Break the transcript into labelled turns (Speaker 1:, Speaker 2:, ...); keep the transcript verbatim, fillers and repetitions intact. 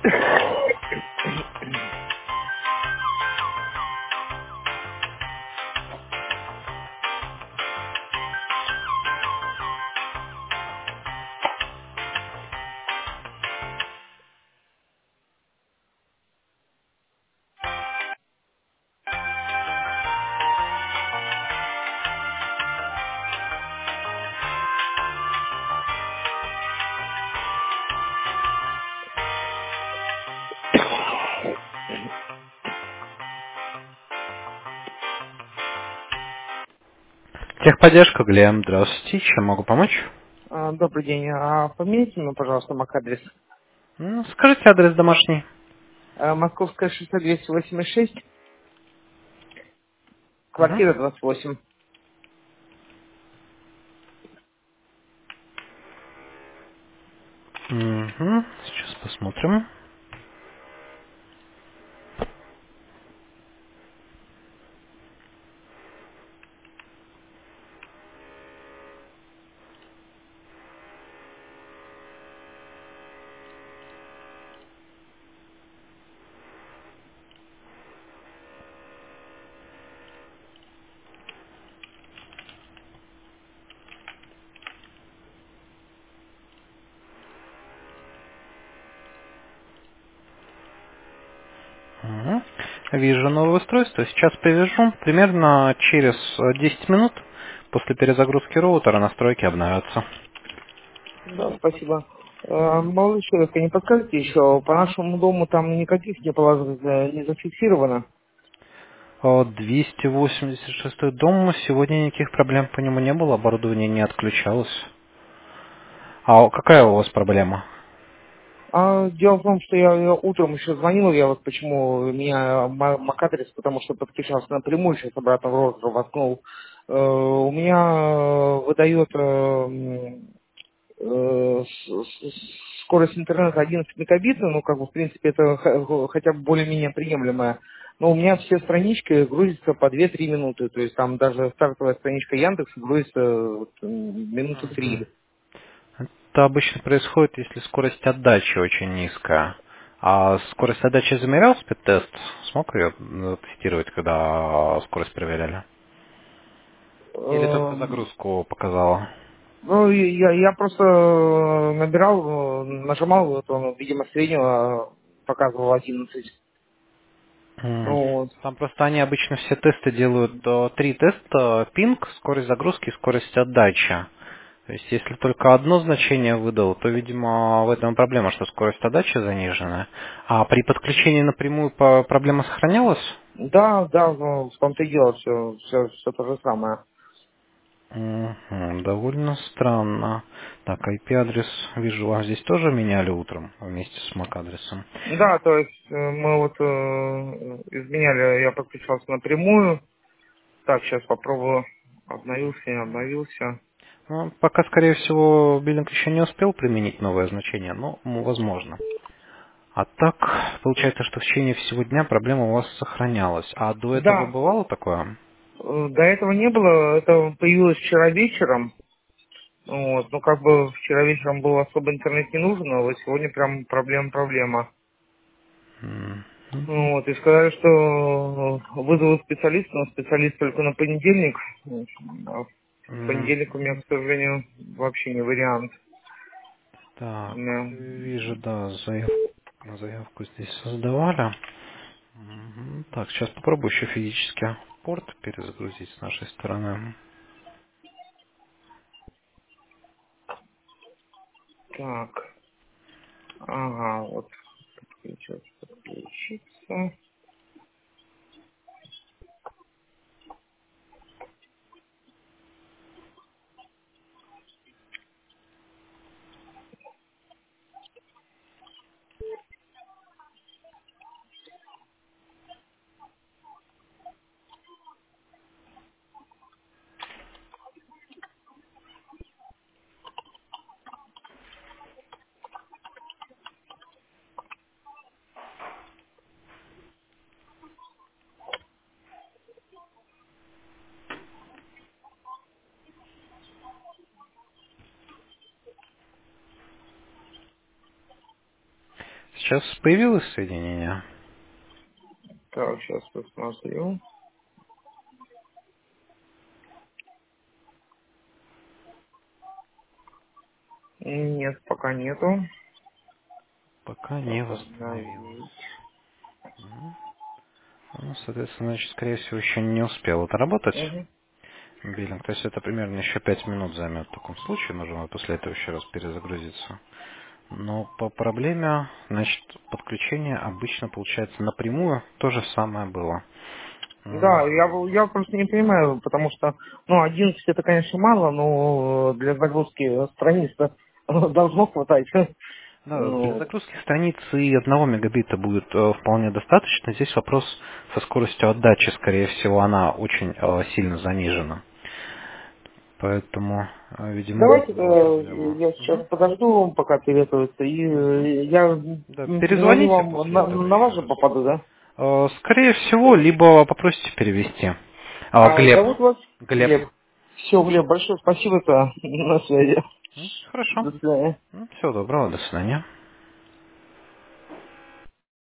Speaker 1: Техподдержка, Глеб, здравствуйте, чем могу помочь?
Speaker 2: А, Добрый день. А поменяйте мне, пожалуйста, мак-адрес.
Speaker 1: Ну, скажите адрес домашний.
Speaker 2: А, Московская шоссе двести восемьдесят шесть,
Speaker 1: Угу.
Speaker 2: квартира двадцать восемь.
Speaker 1: Угу. Сейчас посмотрим. Угу. Вижу новое устройство. Сейчас привяжу. Примерно через э, десять минут после перезагрузки роутера настройки обновятся.
Speaker 2: Да, спасибо. А, Молодой человек, а не подскажете еще, по нашему дому там никаких не положено, не зафиксировано?
Speaker 1: О, двести восемьдесят шестой дом. Сегодня никаких проблем по нему не было. Оборудование не отключалось. А какая у вас проблема?
Speaker 2: А дело в том, что я, я утром еще звонил, я вот почему у меня ма- мак-адрес, потому что подключался напрямую, сейчас обратно в роутер воткнул. Э, У меня э, выдает э, м, э, с- с- скорость интернета одиннадцать мегабит, ну, как бы, в принципе, это х- хотя бы более-менее приемлемая. Но у меня все странички грузятся по две-три минуты, то есть там даже стартовая страничка Яндекса грузится вот, м, минуты
Speaker 1: Мгм.
Speaker 2: три.
Speaker 1: Это обычно происходит, если скорость отдачи очень низкая. А скорость отдачи замерял спид-тест? Смог ее э, тестировать, когда скорость проверяли? Или только
Speaker 2: Эм,
Speaker 1: загрузку показала?
Speaker 2: Ну, и я, я просто э, набирал, э, нажимал, вот он, видимо, среднего показывал одиннадцать.
Speaker 1: М.
Speaker 2: Ну, вот.
Speaker 1: Там просто они обычно все тесты делают, э, три теста: пинг, скорость загрузки и скорость отдачи. То есть, если только одно значение выдал, то, видимо, в этом и проблема, что скорость отдачи занижена. А при подключении напрямую по- проблема сохранялась?
Speaker 2: Да, да, ну, в том-то и дело, все, все, все то же самое.
Speaker 1: Мгм, довольно странно. Так, ай пи-адрес, вижу, вас здесь тоже меняли утром вместе с мак-адресом.
Speaker 2: Да, то есть э, мы вот э, изменяли, я подключался напрямую. Так, сейчас попробую. Обновился, не обновился.
Speaker 1: Ну, пока, скорее всего, биллинг еще не успел применить новое значение, но м, возможно. А так, получается, что в течение всего дня проблема у вас сохранялась. А до этого
Speaker 2: Да,
Speaker 1: бывало такое?
Speaker 2: э, до этого не было, это появилось вчера вечером. Вот, ну как бы вчера вечером был особо интернет не нужен, а вот сегодня прям проблема-проблема.
Speaker 1: М,
Speaker 2: Ну вот, и сказали, что э, вызовут специалиста, но специалист только на понедельник. А в
Speaker 1: м,
Speaker 2: понедельник у меня, к сожалению, вообще не вариант. У
Speaker 1: Так,
Speaker 2: меня-
Speaker 1: вижу, да, заявку, заявку здесь создавали. Мгм. Так, сейчас попробую еще физически порт перезагрузить с нашей стороны.
Speaker 2: Так, ага, вот сейчас подключиться.
Speaker 1: сейчас появилось соединение?
Speaker 2: Так, сейчас посмотрю. Нет, пока нету.
Speaker 1: Пока не восстановилось.
Speaker 2: Восстановить.
Speaker 1: Мгм. Ну, соответственно, значит, скорее всего, еще не успел это работать.
Speaker 2: Угу.
Speaker 1: Биллинг. То есть это примерно еще пять минут займет в таком случае. Нужно после этого еще раз перезагрузиться. Но по проблеме, значит, подключение обычно получается напрямую. То же самое было.
Speaker 2: Да,
Speaker 1: М,
Speaker 2: я, бы- я просто не понимаю, потому что, ну, одиннадцать это, конечно, мало, но для загрузки страниц должно хватать.
Speaker 1: Да, для
Speaker 2: Ну,
Speaker 1: загрузки страницы и одного мегабита будет э, вполне достаточно. Здесь вопрос со скоростью отдачи, скорее всего, она очень э, сильно занижена. Поэтому, э, видимо, в
Speaker 2: давайте
Speaker 1: этом была
Speaker 2: э,
Speaker 1: проблема.
Speaker 2: я
Speaker 1: Мгм.
Speaker 2: сейчас подожду, пока перетуется, и
Speaker 1: Мгм.
Speaker 2: э, я
Speaker 1: Да,
Speaker 2: перезвоню
Speaker 1: перезвоните
Speaker 2: вам,
Speaker 1: после
Speaker 2: на,
Speaker 1: этого
Speaker 2: на вас
Speaker 1: еще
Speaker 2: же
Speaker 1: раз.
Speaker 2: попаду, да?
Speaker 1: Э, Скорее всего, либо попросите перевести. А,
Speaker 2: А
Speaker 1: Глеб.
Speaker 2: зовут вас?
Speaker 1: Глеб.
Speaker 2: Глеб. Все, Глеб, большое спасибо-то на связи.
Speaker 1: М, Хорошо.
Speaker 2: До свидания.
Speaker 1: Всего доброго, до свидания.